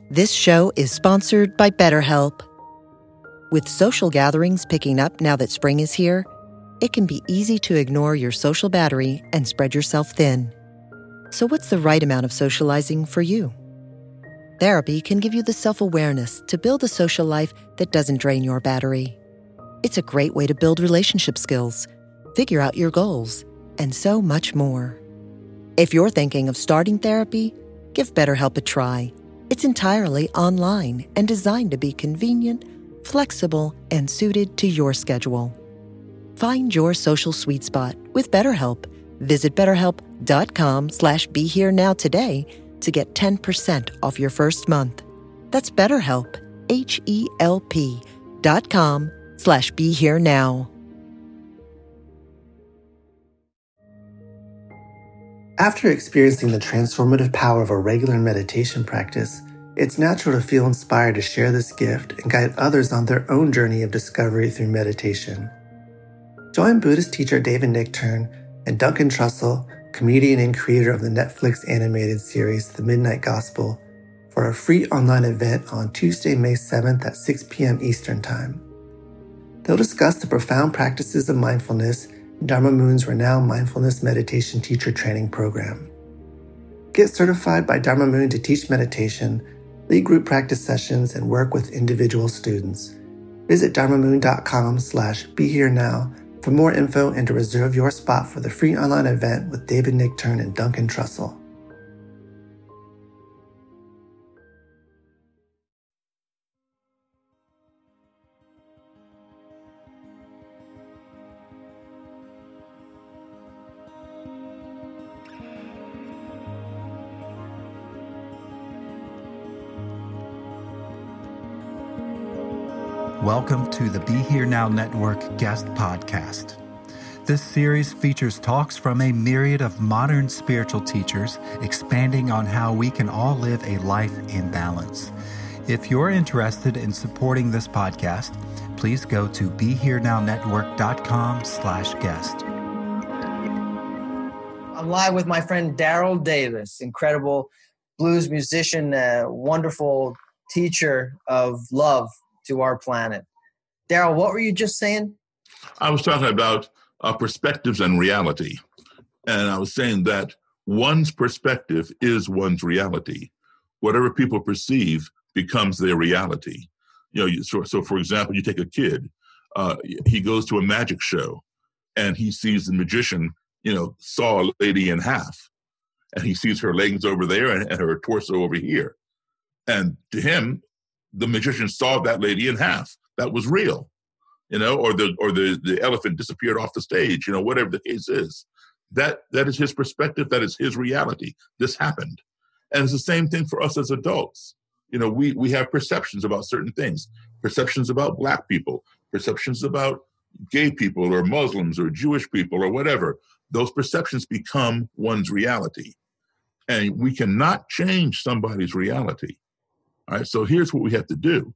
This show is sponsored by BetterHelp. With social gatherings picking up now that spring is here, it can be easy to ignore your social battery and spread yourself thin. So what's the right amount of socializing for you? Therapy can give you the self-awareness to build a social life that doesn't drain your battery. It's a great way to build relationship skills, figure out your goals, and so much more. If you're thinking of starting therapy, give BetterHelp a try. It's entirely online and designed to be convenient, flexible, and suited to your schedule. Find your social sweet spot with BetterHelp. Visit BetterHelp.com/BeHereNow today to get 10% off your first month. That's BetterHelp, HELP.com/BeHereNow. After experiencing the transformative power of a regular meditation practice, it's natural to feel inspired to share this gift and guide others on their own journey of discovery through meditation. Join Buddhist teacher David Nichtern and Duncan Trussell, comedian and creator of the Netflix animated series The Midnight Gospel, for a free online event on Tuesday, May 7th at 6 p.m. Eastern Time. They'll discuss the profound practices of mindfulness in Dharma Moon's renowned mindfulness meditation teacher training program. Get certified by Dharma Moon to teach meditation, lead group practice sessions, and work with individual students. Visit dharmamoon.com/BeHereNow for more info and to reserve your spot for the free online event with David Nichtern and Duncan Trussell. Welcome to the Be Here Now Network guest podcast. This series features talks from a myriad of modern spiritual teachers expanding on how we can all live a life in balance. If you're interested in supporting this podcast, please go to BeHereNowNetwork.com/guest. I'm live with my friend Daryl Davis, incredible blues musician, wonderful teacher of love to our planet. Daryl, what were you just saying? I was talking about perspectives and reality. And I was saying that one's perspective is one's reality. Whatever people perceive becomes their reality. So for example, you take a kid, he goes to a magic show and he sees the magician, saw a lady in half. And he sees her legs over there and her torso over here. And to him, the magician saw that lady in half. That was real, or the elephant disappeared off the stage, whatever the case is. That is his perspective. That is his reality. This happened. And it's the same thing for us as adults. We have perceptions about certain things, perceptions about Black people, perceptions about gay people or Muslims or Jewish people or whatever. Those perceptions become one's reality. And we cannot change somebody's reality. All right, so here's what we have to do.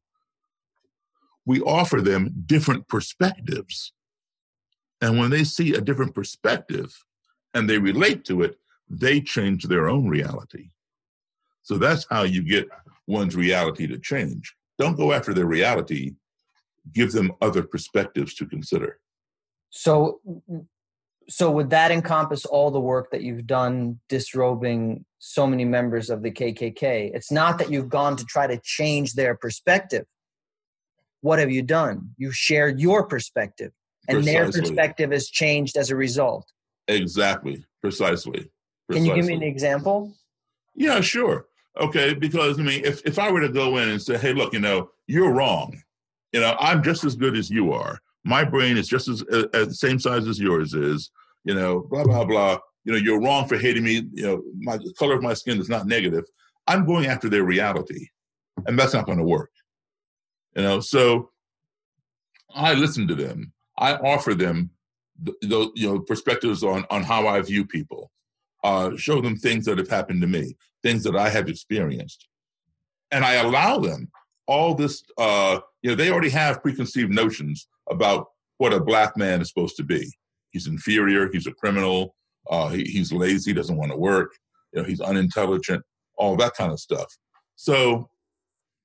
We offer them different perspectives. And when they see a different perspective and they relate to it, they change their own reality. So that's how you get one's reality to change. Don't go after their reality. Give them other perspectives to consider. So would that encompass all the work that you've done disrobing so many members of the KKK? It's not that you've gone to try to change their perspective. What have you done? You've shared your perspective, and Precisely. Their perspective has changed as a result. Exactly. Precisely. Can you give me an example? Yeah, sure. Okay, because if I were to go in and say, hey, look, you're wrong. I'm just as good as you are. My brain is just as the same size as yours is, blah, blah, blah. You're wrong for hating me. The color of my skin is not negative. I'm going after their reality, and that's not going to work. So I listen to them. I offer them those, perspectives on how I view people. Show them things that have happened to me, things that I have experienced. And I allow them all this, they already have preconceived notions about what a Black man is supposed to be. He's inferior, he's a criminal, he's lazy, doesn't want to work, he's unintelligent, all that kind of stuff. So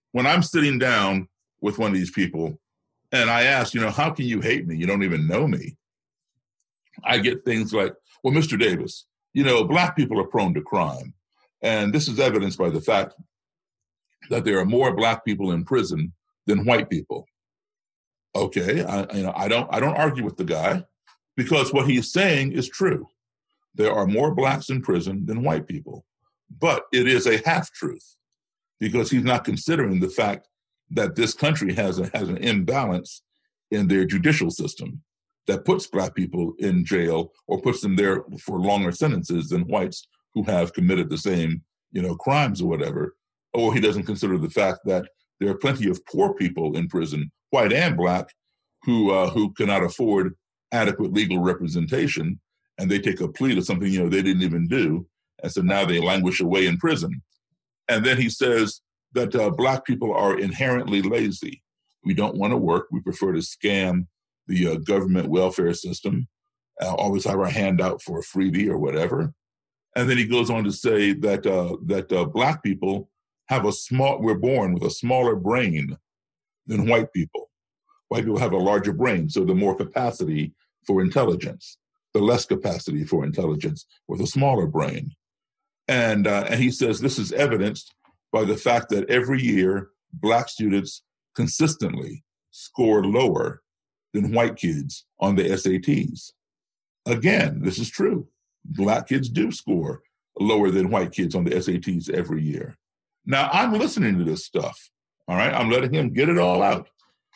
when I'm sitting down with one of these people and I ask, how can you hate me? You don't even know me. I get things like, well, Mr. Davis, Black people are prone to crime. And this is evidenced by the fact that there are more Black people in prison than white people. Okay, I don't argue with the guy, because what he's saying is true. There are more Blacks in prison than white people. But it is a half-truth, because he's not considering the fact that this country has an imbalance in their judicial system that puts Black people in jail or puts them there for longer sentences than whites who have committed the same, crimes or whatever. Or he doesn't consider the fact that there are plenty of poor people in prison, white and Black, who cannot afford adequate legal representation, and they take a plea to something they didn't even do, and so now they languish away in prison. And then he says that Black people are inherently lazy. We don't want to work. We prefer to scam the government welfare system, always have our hand out for a freebie or whatever. And then he goes on to say that Black people we're born with a smaller brain than white people. White people have a larger brain, so the more capacity for intelligence, the less capacity for intelligence with a smaller brain. And he says this is evidenced by the fact that every year Black students consistently score lower than white kids on the SATs. Again, this is true. Black kids do score lower than white kids on the SATs every year. Now, I'm listening to this stuff, all right? I'm letting him get it all out.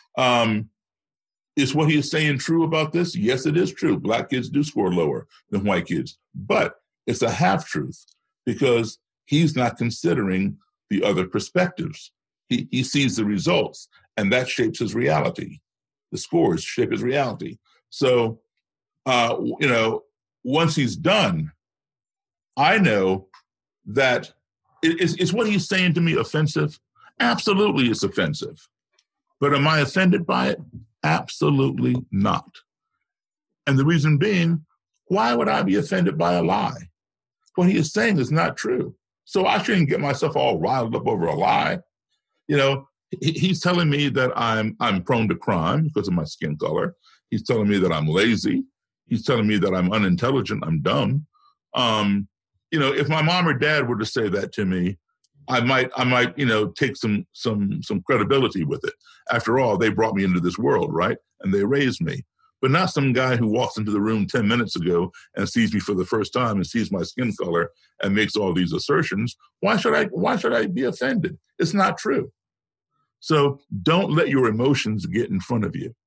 Is what he is saying true about this? Yes, it is true. Black kids do score lower than white kids, but it's a half-truth because he's not considering the other perspectives. He sees the results, and that shapes his reality. The scores shape his reality. So, once he's done, I know that is what he's saying to me offensive? Absolutely, it's offensive. But am I offended by it? Absolutely not. And the reason being, why would I be offended by a lie? What he is saying is not true. So I shouldn't get myself all riled up over a lie. He's telling me that I'm prone to crime because of my skin color. He's telling me that I'm lazy. He's telling me that I'm unintelligent, I'm dumb. If my mom or dad were to say that to me, I might, take some credibility with it. After all, they brought me into this world, right? And they raised me. But not some guy who walks into the room 10 minutes ago and sees me for the first time and sees my skin color and makes all these assertions. Why should I be offended? It's not true. So don't let your emotions get in front of you.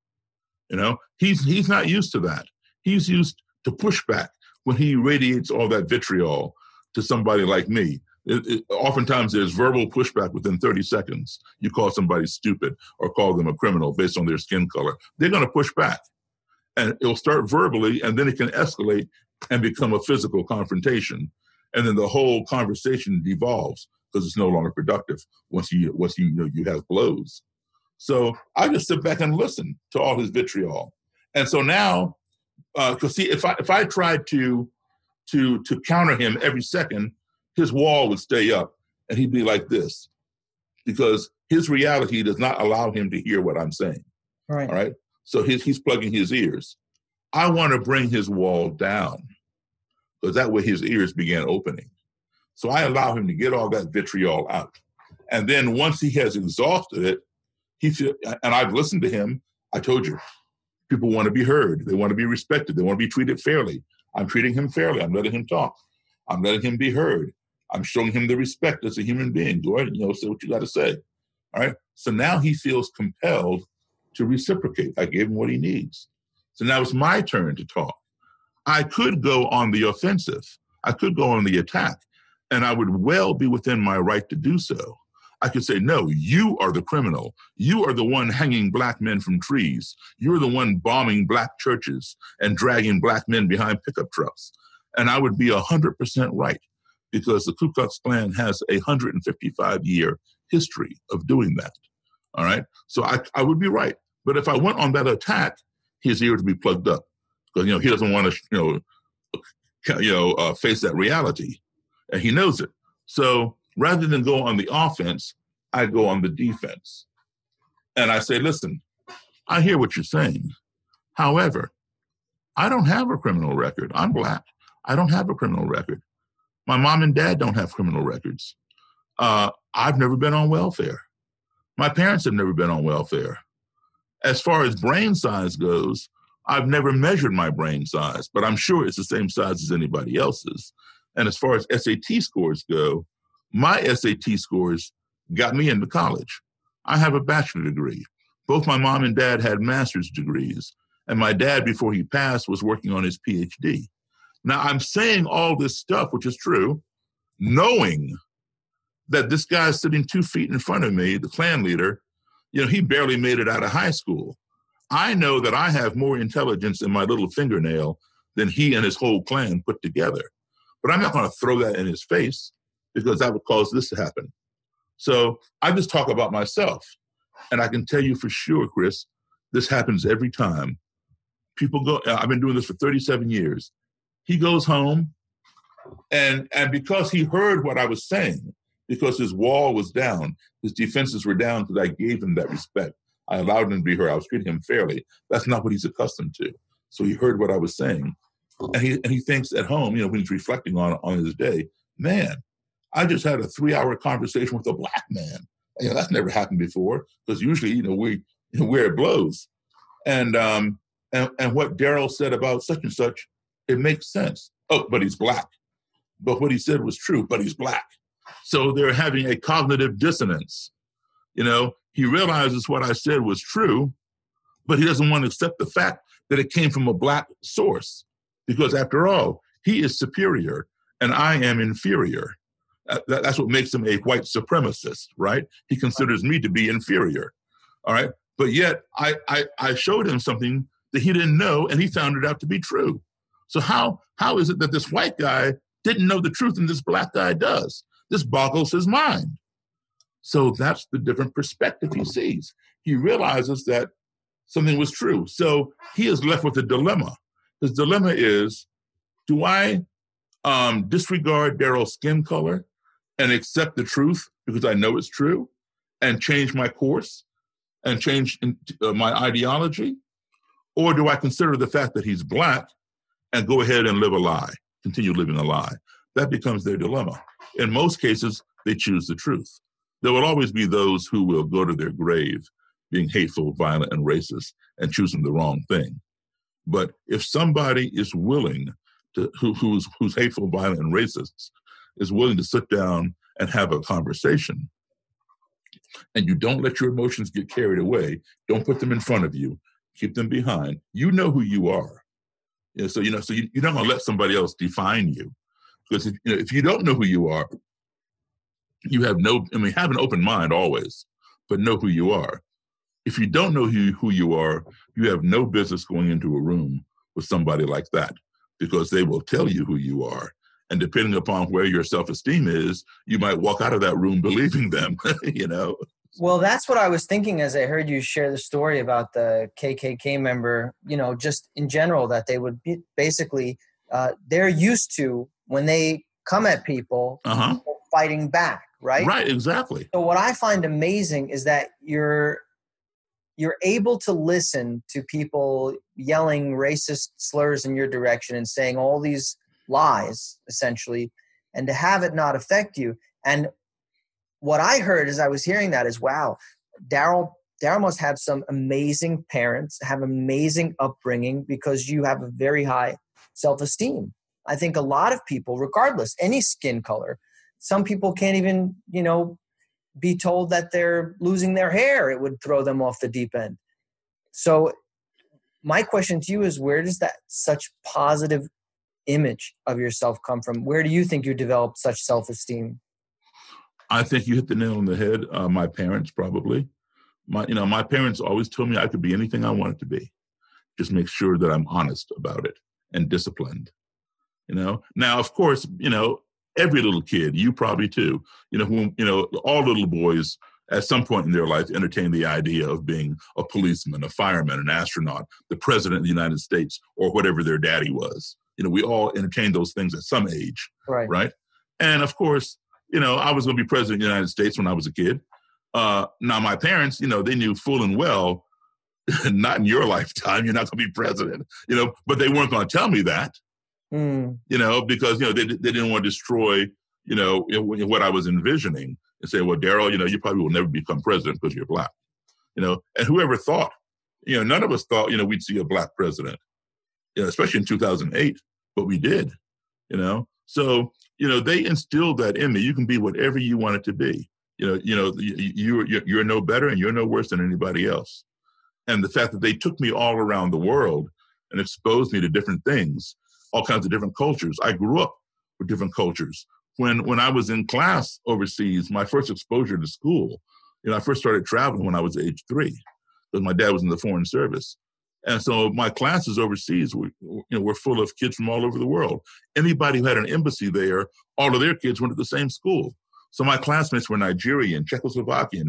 He's not used to that. He's used to pushback when he radiates all that vitriol to somebody like me. Oftentimes there's verbal pushback within 30 seconds. You call somebody stupid or call them a criminal based on their skin color. They're going to push back. And it'll start verbally, and then it can escalate and become a physical confrontation. And then the whole conversation devolves because it's no longer productive once you have blows. So I just sit back and listen to all his vitriol. And so now, because see, if I tried to counter him every second, his wall would stay up and he'd be like this, because his reality does not allow him to hear what I'm saying. Right. All right. So he's plugging his ears. I want to bring his wall down because that way his ears began opening. So I allow him to get all that vitriol out. And then once he has exhausted it, and I've listened to him, I told you, people want to be heard. They want to be respected. They want to be treated fairly. I'm treating him fairly. I'm letting him talk. I'm letting him be heard. I'm showing him the respect as a human being. Go ahead, say what you got to say. All right. So now he feels compelled to reciprocate. I gave him what he needs. So now it's my turn to talk. I could go on the offensive. I could go on the attack, and I would well be within my right to do so. I could say, no, you are the criminal. You are the one hanging Black men from trees. You're the one bombing Black churches and dragging Black men behind pickup trucks. And I would be 100% right, because the Ku Klux Klan has a 155-year history of doing that. All right? So I would be right. But if I went on that attack, his ear would be plugged up, because he doesn't want to face that reality, and he knows it. So rather than go on the offense, I go on the defense. And I say, listen, I hear what you're saying. However, I don't have a criminal record. I'm Black. I don't have a criminal record. My mom and dad don't have criminal records. I've never been on welfare. My parents have never been on welfare. As far as brain size goes, I've never measured my brain size, but I'm sure it's the same size as anybody else's. And as far as SAT scores go, my SAT scores got me into college. I have a bachelor's degree. Both my mom and dad had master's degrees. And my dad, before he passed, was working on his PhD. Now, I'm saying all this stuff, which is true, knowing that this guy sitting 2 feet in front of me, the Klan leader, he barely made it out of high school. I know that I have more intelligence in my little fingernail than he and his whole Klan put together. But I'm not going to throw that in his face because that would cause this to happen. So I just talk about myself. And I can tell you for sure, Chris, this happens every time. People go, I've been doing this for 37 years. He goes home, and because he heard what I was saying, because his wall was down, his defenses were down because I gave him that respect. I allowed him to be heard. I was treating him fairly. That's not what he's accustomed to. So he heard what I was saying. And he thinks at home, when he's reflecting on his day, man, I just had a 3-hour conversation with a Black man. That's never happened before, because usually, where it blows. And what Daryl said about such and such, it makes sense. Oh, but he's Black. But what he said was true, but he's Black. So they're having a cognitive dissonance. He realizes what I said was true, but he doesn't want to accept the fact that it came from a Black source. Because after all, he is superior and I am inferior. That's what makes him a white supremacist, right? He considers me to be inferior, all right? But yet I showed him something that he didn't know, and he found it out to be true. So how is it that this white guy didn't know the truth and this Black guy does? This boggles his mind. So that's the different perspective he sees. He realizes that something was true. So he is left with a dilemma. His dilemma is, do I disregard Daryl's skin color and accept the truth because I know it's true and change my course and change my ideology? Or do I consider the fact that he's Black and go ahead and live a lie, continue living a lie? That becomes their dilemma. In most cases, they choose the truth. There will always be those who will go to their grave being hateful, violent, and racist and choosing the wrong thing. But if somebody is willing to, who's hateful, violent, and racist, is willing to sit down and have a conversation, and you don't let your emotions get carried away, don't put them in front of you, keep them behind, you know who you are. So you're not going to let somebody else define you. Because if you don't know who you are, you have have an open mind always, but know who you are. If you don't know who you are, you have no business going into a room with somebody like that, because they will tell you who you are. And depending upon where your self-esteem is, you might walk out of that room believing them, Well, that's what I was thinking as I heard you share the story about the KKK member, just in general, that they would be basically, they're used to when they come at people, people fighting back, right? Right, exactly. So what I find amazing is that you're able to listen to people yelling racist slurs in your direction and saying all these lies, essentially, and to have it not affect you. And what I heard as I was hearing that is, wow, Daryl must have some amazing parents, have amazing upbringing, because you have a very high self-esteem. I think a lot of people, regardless, any skin color, some people can't even, be told that they're losing their hair. It would throw them off the deep end. So my question to you is, where does that such positive image of yourself come from? Where do you think you developed such self-esteem? I think you hit the nail on the head. My parents, probably. My parents always told me I could be anything I wanted to be. Just make sure that I'm honest about it and disciplined. Now, of course, every little kid, you probably too, all little boys at some point in their life entertain the idea of being a policeman, a fireman, an astronaut, the president of the United States, or whatever their daddy was. We all entertain those things at some age, right? And of course, I was going to be president of the United States when I was a kid. Now, my parents, they knew full and well, not in your lifetime, you're not going to be president, but they weren't going to tell me that, because, they didn't want to destroy, what I was envisioning and say, well, Daryl, you probably will never become president because you're Black, and whoever thought, none of us thought, we'd see a Black president, especially in 2008, but we did, So, they instilled that in me. You can be whatever you want it to be. You're no better and you're no worse than anybody else. And the fact that they took me all around the world and exposed me to different things, all kinds of different cultures. I grew up with different cultures. When I was in class overseas, my first exposure to school, I first started traveling when I was age 3 because my dad was in the Foreign Service. And so my classes overseas were full of kids from all over the world. Anybody who had an embassy there, all of their kids went to the same school. So my classmates were Nigerian, Czechoslovakian,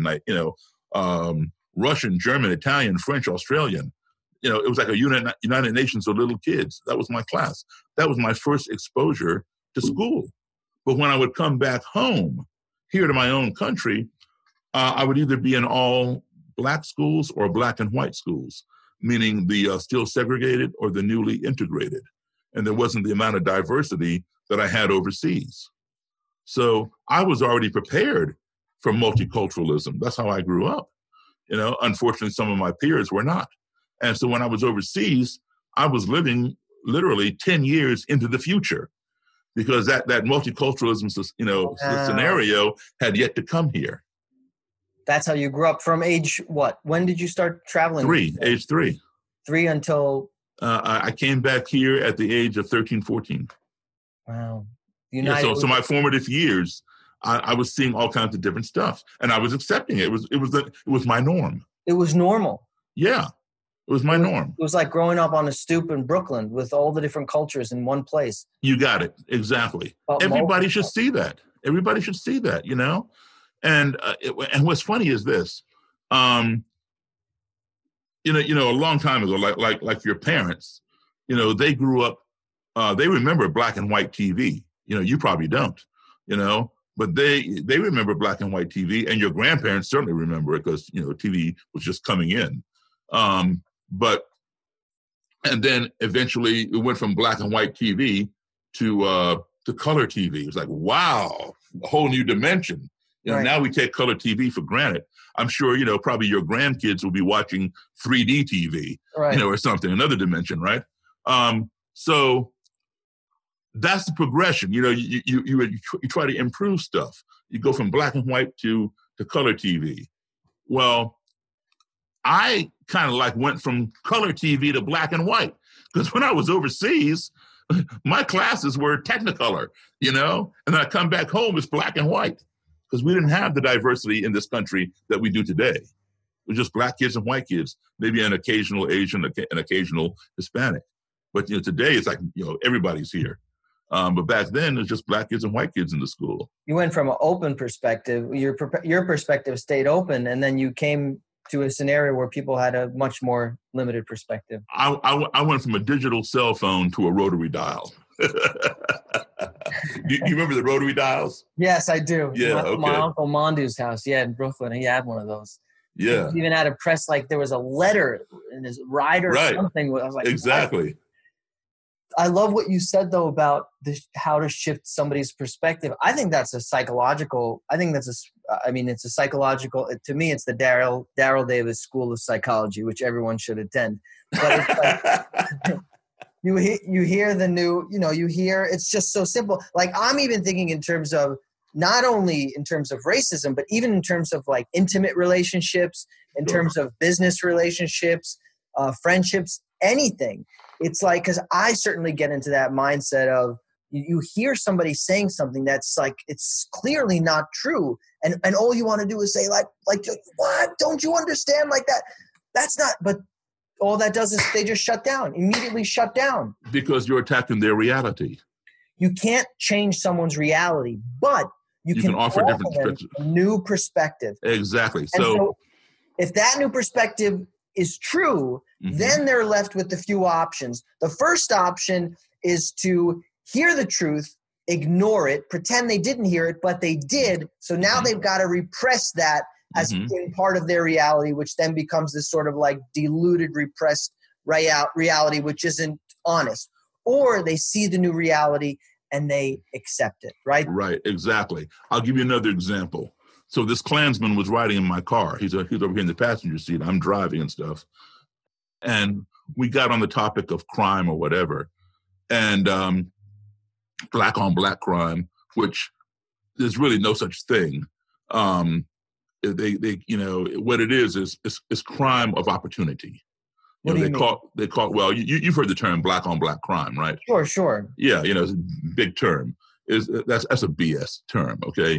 Russian, German, Italian, French, Australian. It was like a United Nations of little kids. That was my class. That was my first exposure to school. But when I would come back home, here to my own country, I would either be in all Black schools or Black and white schools, meaning the still segregated or the newly integrated. And there wasn't the amount of diversity that I had overseas. So I was already prepared for multiculturalism. That's how I grew up. Unfortunately, some of my peers were not. And so when I was overseas, I was living literally 10 years into the future because that multiculturalism, scenario had yet to come here. That's how you grew up from age what? When did you start traveling? Age 3. 3 until? I came back here at the age of 13, 14. Wow. So my formative years, I was seeing all kinds of different stuff, and I was accepting it. It was my norm. It was normal. Yeah, it was my norm. It was like growing up on a stoop in Brooklyn with all the different cultures in one place. You got it exactly. Everybody should see that. Everybody should see that. And what's funny is this. A long time ago, like your parents, they grew up. They remember black and white TV. You probably don't. But they remember black and white TV, and your grandparents certainly remember it because TV was just coming in. And then eventually it went from black and white TV to color TV. It was like, wow, a whole new dimension. Right. Now we take color TV for granted. I'm sure probably your grandkids will be watching 3D TV, right. Or something, another dimension, right? So that's the progression. You try to improve stuff. You go from black and white to color TV. Well, I kind of went from color TV to black and white because when I was overseas, my classes were Technicolor, and then I come back home, it's black and white because we didn't have the diversity in this country that we do today. It was just black kids and white kids, maybe an occasional Asian, an occasional Hispanic. But today it's like everybody's here. But back then, it was just black kids and white kids in the school. You went from an open perspective. Your perspective stayed open, and then you came to a scenario where people had a much more limited perspective. I went from a digital cell phone to a rotary dial. Do you remember the rotary dials? Yes, I do. Yeah, my Uncle Mondu's house, in Brooklyn, he had one of those. Yeah. He even had a press, there was a letter in his rider or something. I was like, exactly. I love what you said, though, about how to shift somebody's perspective. I think that's it's a psychological, to me, it's the Daryl Davis School of Psychology, which everyone should attend. But it's you hear the new, it's just so simple. I'm even thinking in terms of, not only in terms of racism, but even in terms of intimate relationships, in terms of business relationships, friendships, anything. It's because I certainly get into that mindset of you hear somebody saying something that's it's clearly not true. And all you want to do is say what? Don't you understand that? That's not, but all that does is they just immediately shut down. Because you're attacking their reality. You can't change someone's reality, but you can offer different perspectives. A new perspective. Exactly. So if that new perspective is true, then they're left with a few options. The first option is to hear the truth, ignore it, pretend they didn't hear it, but they did. So now they've got to repress that as being part of their reality, which then becomes this sort of like diluted, repressed reality, which isn't honest. Or they see the new reality and they accept it, right? Right, exactly. I'll give you another example. So this Klansman was riding in my car. He's over here in the passenger seat. I'm driving and stuff. And we got on the topic of crime or whatever. And black on black crime, which there's really no such thing. They what it is crime of opportunity. What do you mean? They call well, you've heard the term black on black crime, right? Sure. Yeah, it's a big term. That's a BS term, okay?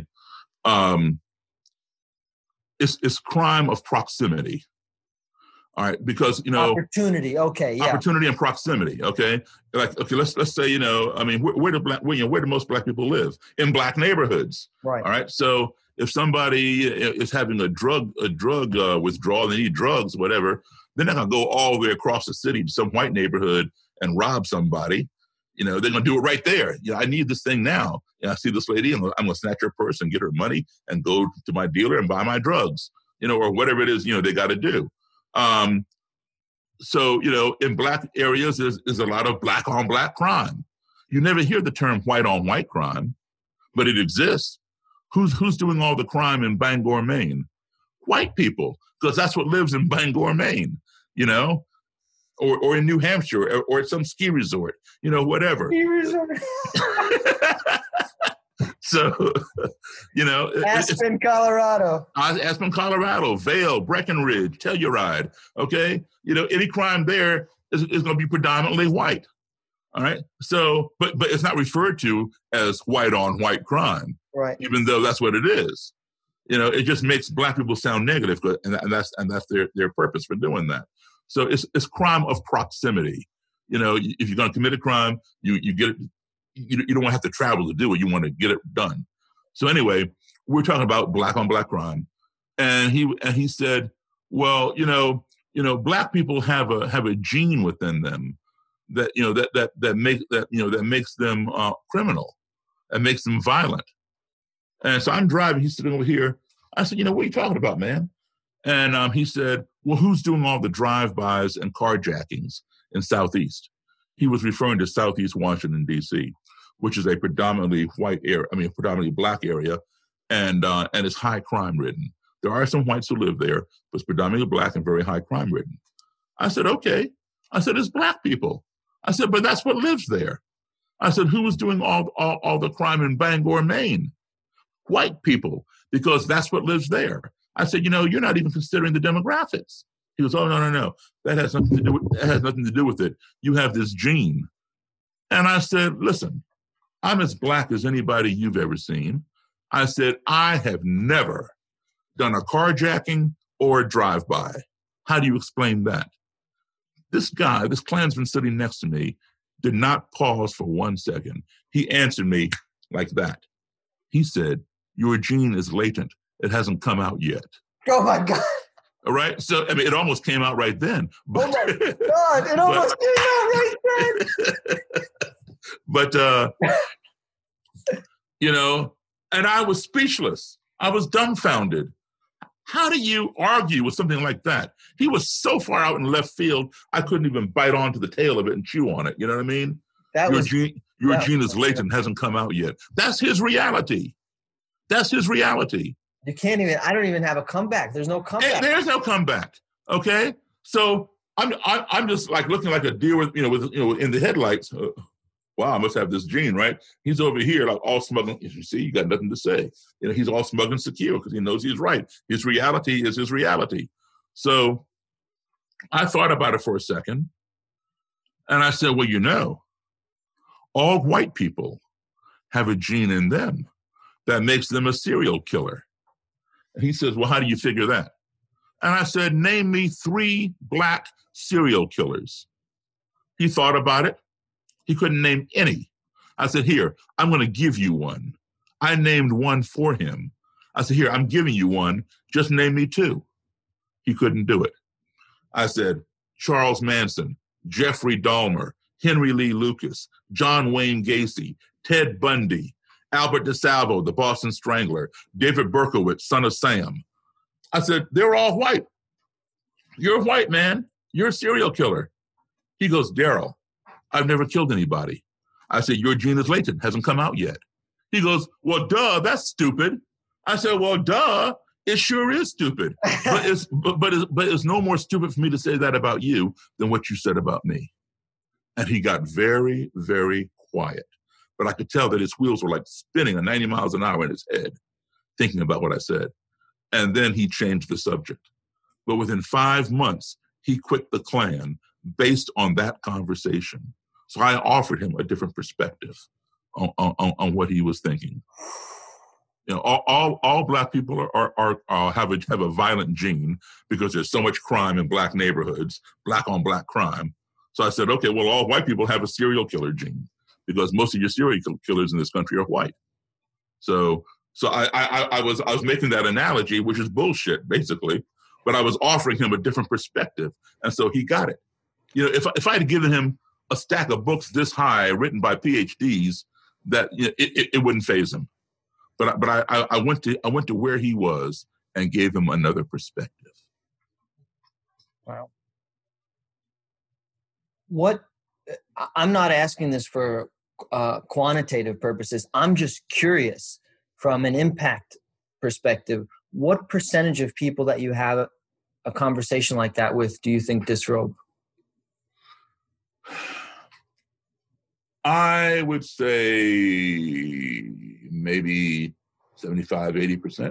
It's crime of proximity. All right, because opportunity, okay, yeah. Opportunity and proximity, okay? Like, okay, let's say, where do most black people live? In black neighborhoods. Right. All right. So if somebody is having a drug withdrawal, they need drugs, whatever, they're not gonna go all the way across the city to some white neighborhood and rob somebody. They're gonna do it right there. I need this thing now. I see this lady, and I'm gonna snatch her purse and get her money and go to my dealer and buy my drugs, or whatever it is, they got to do. So, in black areas, there's a lot of black on black crime. You never hear the term white on white crime, but it exists. Who's doing all the crime in Bangor, Maine? White people, because that's what lives in Bangor, Maine, or in New Hampshire or at some ski resort, whatever. Ski resort. So, Aspen, Colorado. Aspen, Colorado, Vail, Breckenridge, Telluride, okay? Any crime there is going to be predominantly white, all right? So, but it's not referred to as white on white crime, right? Even though that's what it is. It just makes black people sound negative, and that's their purpose for doing that. So it's crime of proximity. If you're going to commit a crime, you get it. You don't want to have to travel to do it. You want to get it done. So anyway, we're talking about black on black crime, and he said, well, black people have a gene within them that makes them criminal, and makes them violent. And so I'm driving. He's sitting over here. I said, what are you talking about, man? And he said, well, who's doing all the drive-bys and carjackings in Southeast? He was referring to Southeast Washington, D.C., which is a predominantly predominantly black area, and it's high crime ridden. There are some whites who live there, but it's predominantly black and very high crime ridden. I said, okay. I said, it's black people. I said, but that's what lives there. I said, who was doing all the crime in Bangor, Maine? White people, because that's what lives there. I said, you're not even considering the demographics. He goes, oh, no. That has nothing to do with it. You have this gene. And I said, listen, I'm as black as anybody you've ever seen. I said, I have never done a carjacking or a drive-by. How do you explain that? This guy, this Klansman sitting next to me, did not pause for 1 second. He answered me like that. He said, your gene is latent. It hasn't come out yet. Oh, my God. All right. So, it almost came out right then. But, oh, my God. It almost came out right then. But, and I was speechless. I was dumbfounded. How do you argue with something like that? He was so far out in left field, I couldn't even bite onto the tail of it and chew on it. You know what I mean? Your gene is latent, hasn't come out yet. That's his reality. That's his reality. I don't even have a comeback. There's no comeback. There's no comeback. Okay. So I'm just like looking like a deer with in the headlights. Wow, I must have this gene, right? He's over here like all smug. You see, you got nothing to say. He's all smug and secure because he knows he's right. His reality is his reality. So I thought about it for a second, and I said, well, all white people have a gene in them that makes them a serial killer. And he says, well, how do you figure that? And I said, name me 3 black serial killers. He thought about it. He couldn't name any. I said, here, I'm going to give you one. I named one for him. I said, here, I'm giving you one. Just name me 2. He couldn't do it. I said, Charles Manson, Jeffrey Dahmer, Henry Lee Lucas, John Wayne Gacy, Ted Bundy, Albert DeSalvo, the Boston Strangler, David Berkowitz, son of Sam. I said, they're all white. You're a white man. You're a serial killer. He goes, Daryl, I've never killed anybody. I said, your gene is latent, hasn't come out yet. He goes, well, duh, that's stupid. I said, well, duh, it sure is stupid. But it's no more stupid for me to say that about you than what you said about me. And he got very, very quiet. But I could tell that his wheels were like spinning at 90 miles an hour in his head, thinking about what I said. And then he changed the subject. But within 5 months, he quit the Klan based on that conversation. So I offered him a different perspective on what he was thinking. You know, all Black people have a violent gene because there's so much crime in Black neighborhoods, Black on Black crime. So I said, okay, well, all white people have a serial killer gene because most of your serial killers in this country are white. So I was making that analogy, which is bullshit, basically, but I was offering him a different perspective, and so he got it. You know, if I had given him a stack of books this high written by PhDs, that it wouldn't faze him. But I went to where he was and gave him another perspective. Wow. I'm not asking this for quantitative purposes. I'm just curious from an impact perspective. What percentage of people that you have a conversation like that with do you think disrobe? I would say maybe 75, 80%.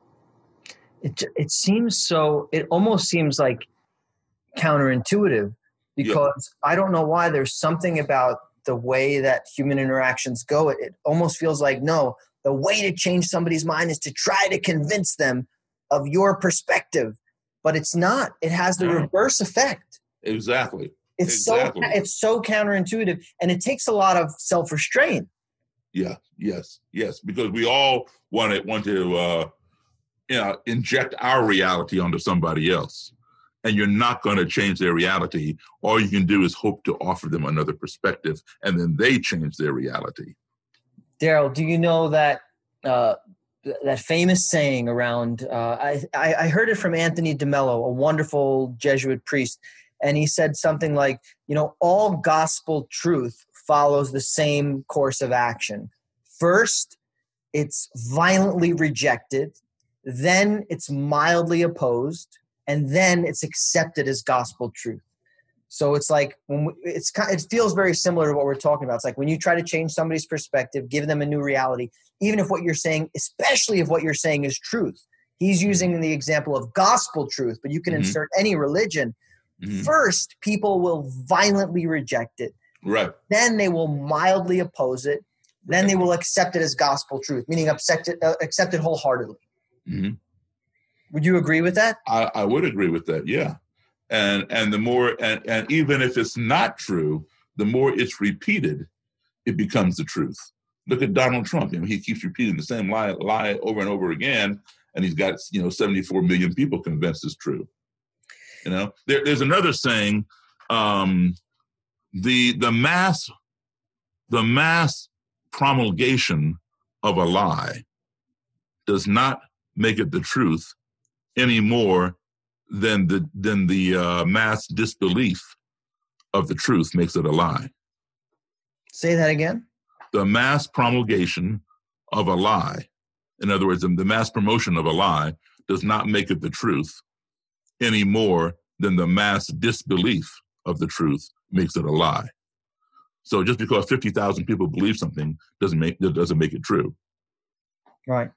It seems so, it almost seems like counterintuitive because I don't know why there's something about the way that human interactions go. It almost feels like, no, the way to change somebody's mind is to try to convince them of your perspective, but it's not. It has the reverse effect. Exactly. It's so counterintuitive, and it takes a lot of self-restraint. Yeah, yes, because we all want to inject our reality onto somebody else, and you're not going to change their reality. All you can do is hope to offer them another perspective, and then they change their reality. Daryl, do you know that that famous saying around? I heard it from Anthony DeMello, a wonderful Jesuit priest. And he said something like, all gospel truth follows the same course of action. First, it's violently rejected. Then it's mildly opposed. And then it's accepted as gospel truth. So it's like, it feels very similar to what we're talking about. It's like when you try to change somebody's perspective, give them a new reality, even if what you're saying, especially if what you're saying is truth. He's using the example of gospel truth, but you can insert any religion. Mm-hmm. First, people will violently reject it. Right. Then they will mildly oppose it. Then they will accept it as gospel truth, meaning accept it wholeheartedly. Mm-hmm. Would you agree with that? I would agree with that. Yeah. And the more, and even if it's not true, the more it's repeated, it becomes the truth. Look at Donald Trump. He keeps repeating the same lie over and over again, and he's got 74 million people convinced it's true. There's another saying, the mass promulgation of a lie does not make it the truth any more than the mass disbelief of the truth makes it a lie. Say that again. The mass promulgation of a lie, in other words, the mass promotion of a lie, does not make it the truth any more than the mass disbelief of the truth makes it a lie. So just because 50,000 people believe something doesn't make it true. Right.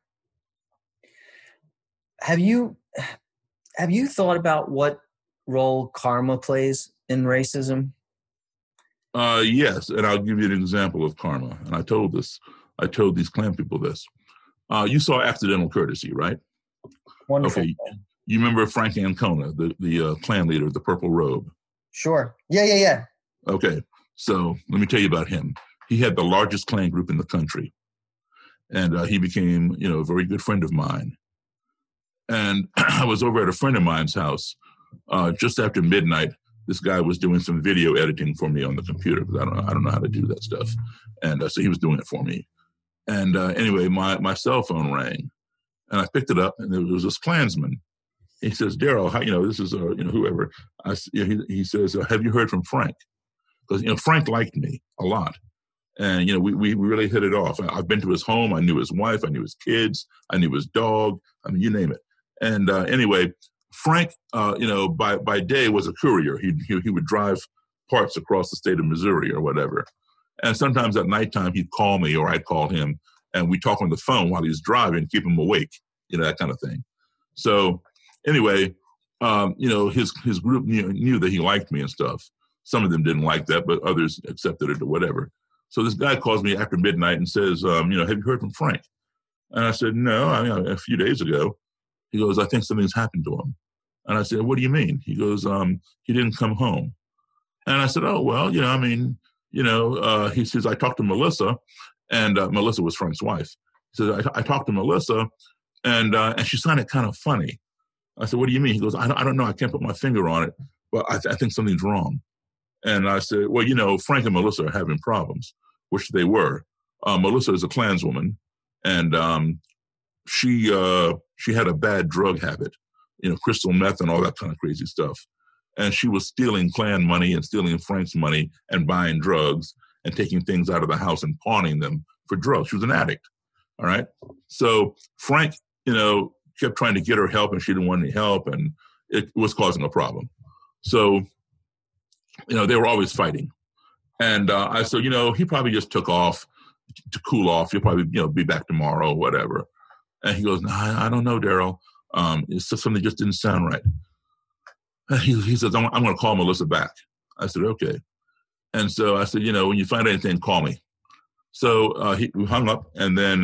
Have you thought about what role karma plays in racism? Yes, and I'll give you an example of karma. And I told these Klan people this. You saw Accidental Courtesy, right? Wonderful. Okay. You remember Frank Ancona, the Klan leader of the Purple Robe? Sure. Yeah. Okay. So let me tell you about him. He had the largest Klan group in the country. And he became, a very good friend of mine. And I was over at a friend of mine's house just after midnight. This guy was doing some video editing for me on the computer because I don't know how to do that stuff. And so he was doing it for me. And anyway, my cell phone rang. And I picked it up, and there was this Klansman He says, Daryl, this is whoever. He says, have you heard from Frank? Because Frank liked me a lot, and we really hit it off. I've been to his home. I knew his wife. I knew his kids. I knew his dog. I mean, you name it. And anyway, Frank, by day was a courier. He would drive parts across the state of Missouri or whatever. And sometimes at nighttime he'd call me or I'd call him, and we'd talk on the phone while he's driving, keep him awake, that kind of thing. So anyway, his group knew that he liked me and stuff. Some of them didn't like that, but others accepted it or whatever. So this guy calls me after midnight and says, have you heard from Frank? And I said, no, a few days ago. He goes, I think something's happened to him. And I said, what do you mean? He goes, he didn't come home. And I said, oh, well, he says, I talked to Melissa, and Melissa was Frank's wife. He says, I talked to Melissa, and she sounded kind of funny. I said, what do you mean? He goes, I don't know. I can't put my finger on it, but I think something's wrong. And I said, well, Frank and Melissa are having problems, which they were. Melissa is a Klanswoman, and she had a bad drug habit, crystal meth and all that kind of crazy stuff. And she was stealing Klan money and stealing Frank's money and buying drugs and taking things out of the house and pawning them for drugs. She was an addict. All right. So Frank, kept trying to get her help, and she didn't want any help, and it was causing a problem. So, they were always fighting. And I said, he probably just took off to cool off. He'll probably, be back tomorrow or whatever. And he goes, no, I don't know, Daryl. It's just something just didn't sound right. And he says, I'm going to call Melissa back. I said, okay. And so I said, when you find anything, call me. So we hung up, and then,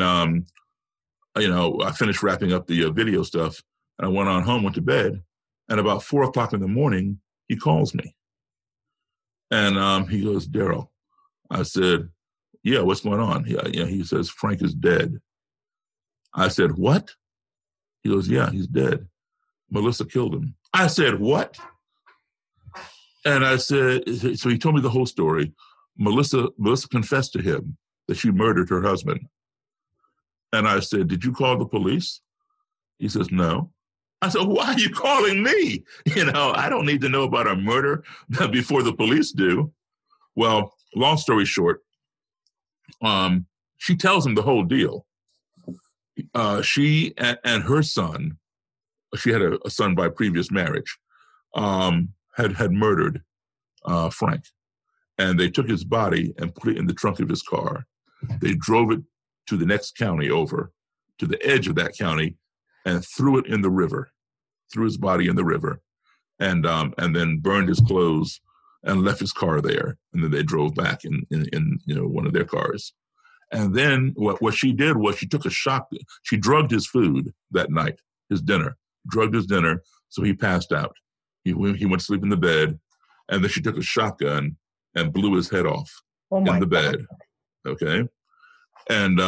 I finished wrapping up the video stuff, and I went on home, went to bed, and about 4:00 in the morning, he calls me. And he goes, Daryl. I said, yeah, what's going on? He says, Frank is dead. I said, what? He goes, yeah, he's dead. Melissa killed him. I said, what? And I said, so he told me the whole story. Melissa confessed to him that she murdered her husband. And I said, did you call the police? He says, no. I said, why are you calling me? I don't need to know about a murder before the police do. Well, long story short, she tells him the whole deal. She and her son, she had a son by previous marriage, had murdered Frank. And they took his body and put it in the trunk of his car. They drove it to the next county over, to the edge of that county, and threw it in the river, threw his body in the river, and then burned his clothes and left his car there. And then they drove back in one of their cars. And then what she did was she took a shock. She drugged his food that night, his dinner, drugged his dinner, so he passed out. He went to sleep in the bed, and then she took a shotgun and blew his head off in the bed. Okay, and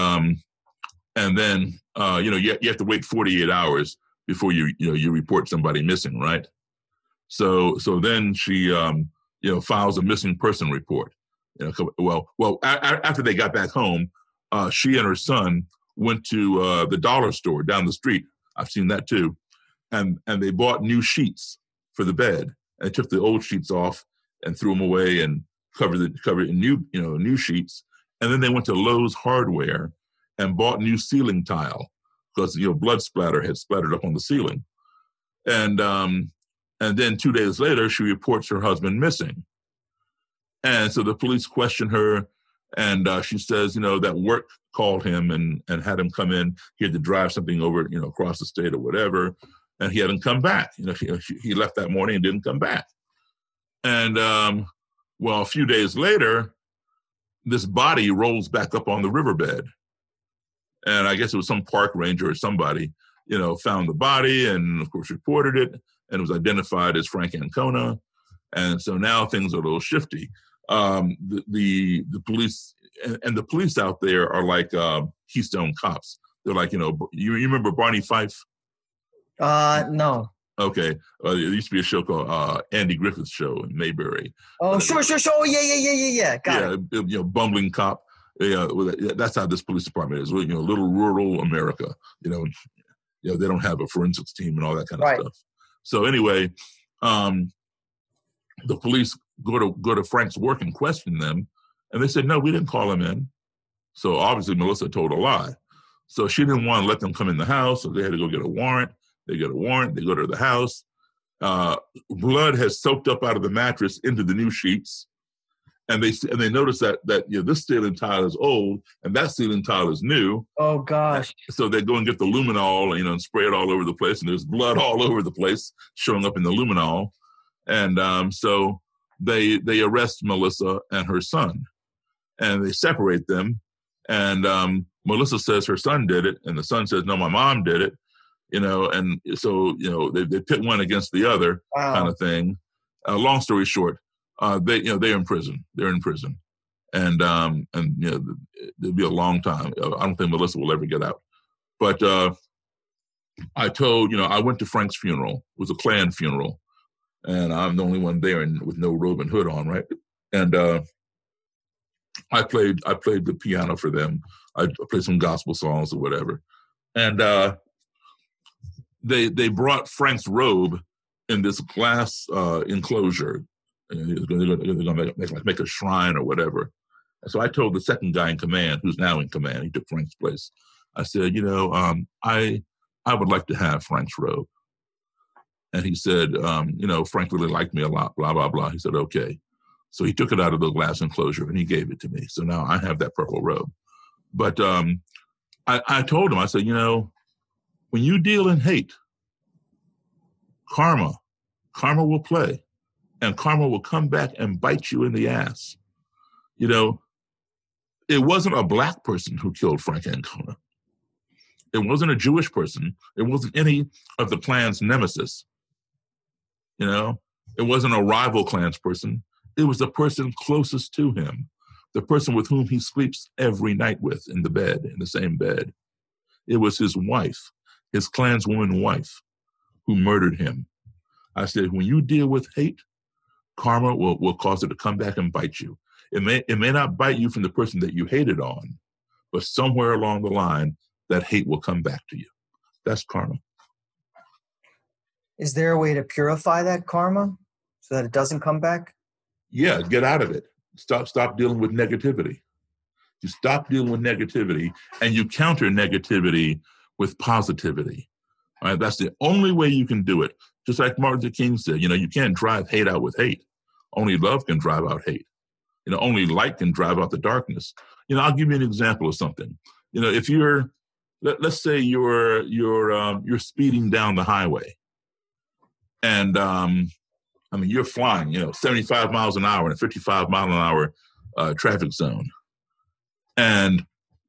then you have to wait 48 hours before you report somebody missing, right? So then she files a missing person report. After they got back home, she and her son went to the dollar store down the street. I've seen that too, and they bought new sheets for the bed and took the old sheets off and threw them away and covered in new sheets. And then they went to Lowe's Hardware and bought new ceiling tile because blood splatter had splattered up on the ceiling. And then 2 days later, she reports her husband missing. And so the police question her, and she says, that work called him and had him come in. He had to drive something over, across the state or whatever, and he hadn't come back. He left that morning and didn't come back. And a few days later, this body rolls back up on the riverbed. And I guess it was some park ranger or somebody, found the body and, of course, reported it, and it was identified as Frank Ancona. And so now things are a little shifty. The police and the police out there are like Keystone Cops. They're like, you remember Barney Fife? No. Okay. There used to be a show called Andy Griffith's Show in Mayberry. Oh, sure. Oh, yeah. Got it. Bumbling cop. Yeah, that's how this police department is. Little rural America. They don't have a forensics team and all that kind of stuff. So anyway, the police go to Frank's work and question them, and they said, no, we didn't call him in. So obviously Melissa told a lie. So she didn't want to let them come in the house, so they had to go get a warrant. They get a warrant, they go to the house. Blood has soaked up out of the mattress into the new sheets. And they notice that this ceiling tile is old and that ceiling tile is new. Oh gosh! So they go and get the luminol, and spray it all over the place, and there's blood all over the place showing up in the luminol. And so they arrest Melissa and her son, and they separate them. And Melissa says her son did it, and the son says, no, my mom did it. And so they pit one against the other. Wow. Kind of thing. Long story short. They're in prison. They're in prison, and it'll be a long time. I don't think Melissa will ever get out. But I went to Frank's funeral. It was a Klan funeral, and I'm the only one there with no robe and hood on, right? And I played the piano for them. I played some gospel songs or whatever, and they brought Frank's robe in this glass enclosure. And they're going to make a shrine or whatever. And so I told the second guy in command, who's now in command, he took Frank's place. I said, I would like to have Frank's robe. And he said, Frank really liked me a lot, blah, blah, blah. He said, okay. So he took it out of the glass enclosure and he gave it to me. So now I have that purple robe. But I told him, I said, when you deal in hate, karma will play. And karma will come back and bite you in the ass. It wasn't a black person who killed Frank Ancona. It wasn't a Jewish person. It wasn't any of the Klan's nemesis. It wasn't a rival Klan's person. It was the person closest to him, the person with whom he sleeps every night with in the same bed. It was his wife, his Klanswoman wife, who murdered him. I said, when you deal with hate, karma will cause it to come back and bite you. It may not bite you from the person that you hated on, but somewhere along the line, that hate will come back to you. That's karma. Is there a way to purify that karma so that it doesn't come back? Yeah, get out of it. Stop dealing with negativity. You stop dealing with negativity, and you counter negativity with positivity. All right, that's the only way you can do it. Just like Martin Luther King said, you can't drive hate out with hate. Only love can drive out hate. Only light can drive out the darkness. I'll give you an example of something. If let's say you're speeding down the highway, and you're flying, 75 miles an hour in a 55 mile an hour traffic zone, and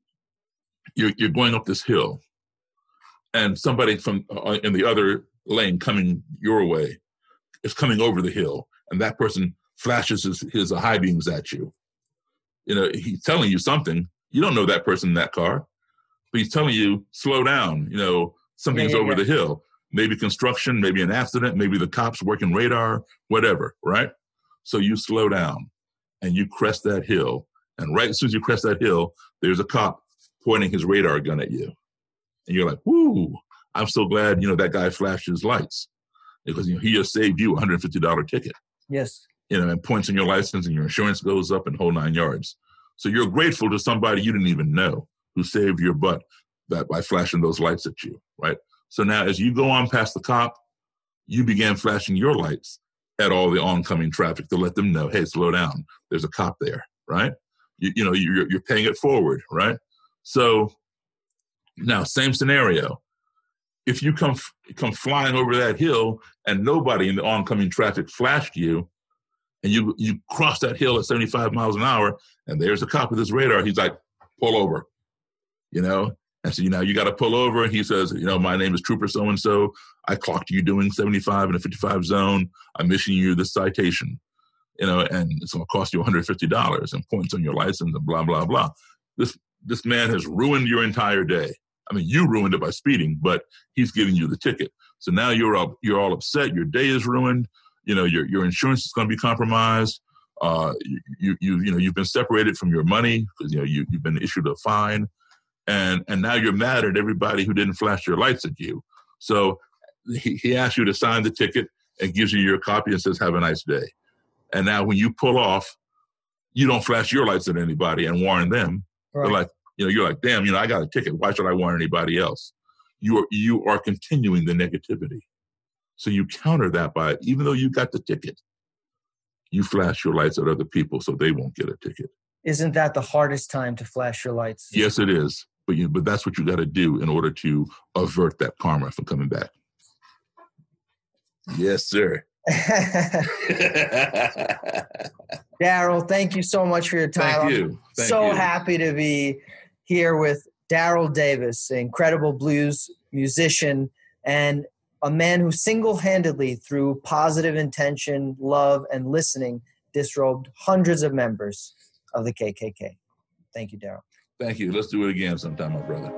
you're going up this hill, and somebody from in the other lane coming your way is coming over the hill, and that person flashes his high beams at you. He's telling you something. You don't know that person in that car, but he's telling you, slow down. Something's over the hill. Maybe construction, maybe an accident, maybe the cops working radar, whatever, right? So you slow down and you crest that hill. And right as soon as you crest that hill, there's a cop pointing his radar gun at you. And you're like, whoo, I'm so glad, that guy flashed his lights because, he just saved you a $150 ticket. Yes. And points on your license and your insurance goes up and whole 9 yards. So you're grateful to somebody you didn't even know who saved your butt by flashing those lights at you, right? So now as you go on past the cop, you began flashing your lights at all the oncoming traffic to let them know, hey, slow down. There's a cop there, right? You're paying it forward, right? So now, same scenario. If you come flying over that hill and nobody in the oncoming traffic flashed you, and you cross that hill at 75 miles an hour, and there's a cop with his radar, he's like, pull over, And so, you got to pull over. And he says, my name is Trooper so-and-so. I clocked you doing 75 in a 55 zone. I'm issuing you this citation, and it's going to cost you $150 and points on your license and blah, blah, blah. This man has ruined your entire day. You ruined it by speeding, but he's giving you the ticket. So now you're all upset. Your day is ruined. Your insurance is going to be compromised. You've been separated from your money because you've been issued a fine, and now you're mad at everybody who didn't flash your lights at you. So he asks you to sign the ticket and gives you your copy and says, have a nice day. And now when you pull off, you don't flash your lights at anybody and warn them. Right. They're like, you're like, damn, I got a ticket. Why should I warn anybody else? You are continuing the negativity. So you counter that by, even though you got the ticket, you flash your lights at other people so they won't get a ticket. Isn't that the hardest time to flash your lights? Yes, it is. But that's what you got to do in order to avert that karma from coming back. Yes, sir. Daryl, thank you so much for your time. Thank you. I'm happy to be here with Daryl Davis, an incredible blues musician and a man who single-handedly, through positive intention, love, and listening, disrobed hundreds of members of the KKK. Thank you, Daryl. Thank you. Let's do it again sometime, my brother.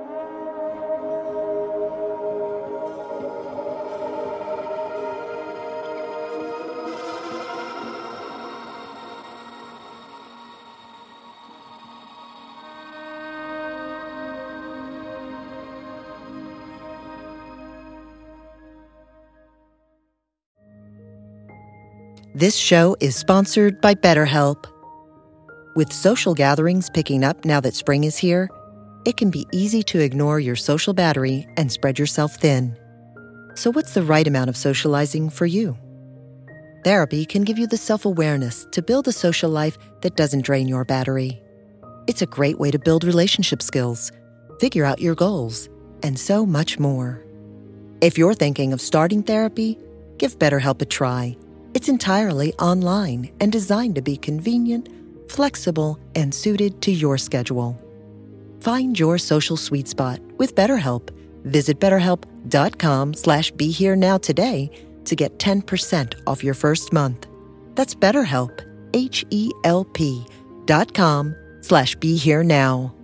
This show is sponsored by BetterHelp. With social gatherings picking up now that spring is here, it can be easy to ignore your social battery and spread yourself thin. So what's the right amount of socializing for you? Therapy can give you the self-awareness to build a social life that doesn't drain your battery. It's a great way to build relationship skills, figure out your goals, and so much more. If you're thinking of starting therapy, give BetterHelp a try. It's entirely online and designed to be convenient, flexible, and suited to your schedule. Find your social sweet spot with BetterHelp. Visit BetterHelp.com/BeHereNow today to get 10% off your first month. That's BetterHelp, HELP.com/BeHereNow.